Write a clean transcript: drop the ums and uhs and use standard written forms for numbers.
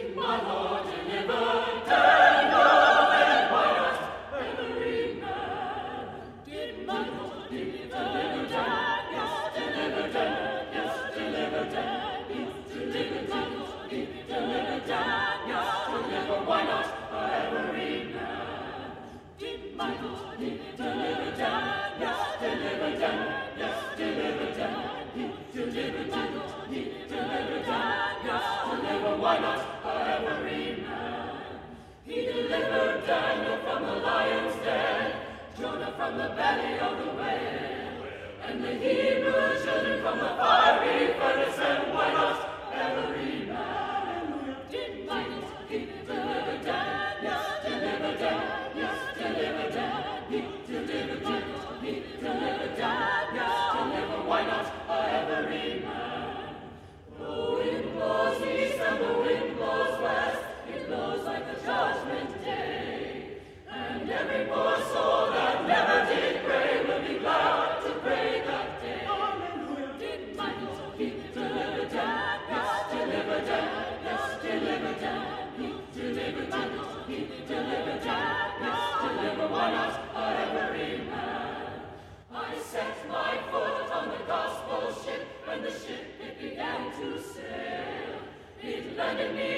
my Lord deliver Daniel, and why not every man? Did my Lord deliver Daniel, deliver Daniel, deliver Daniel, deliver my Lord, deliver Daniel, deliver why not every man? Did my Lord deliver Daniel, deliver Daniel, deliver Daniel, deliver my Lord, deliver Daniel, deliver why not every man? He delivered Daniel from the lion's den, Jonah from the belly of the whale, and the Hebrew children from the fiery furnace, and why not every man? Did my Lord deliver Daniel, deliver Daniel, deliver Daniel, deliver my Lord, deliver Daniel, deliver why not every man? The wind blows east and the wind blows west, it blows like the judgment day, and every poor soul that never did pray will be glad to pray that day. Hallelujah. Did my Lord deliver Daniel, deliver Daniel, deliver Daniel, deliver my Lord, deliver Daniel, deliver why not every man? I set my foot on the gospel ship, when the ship it began to sail. It landed me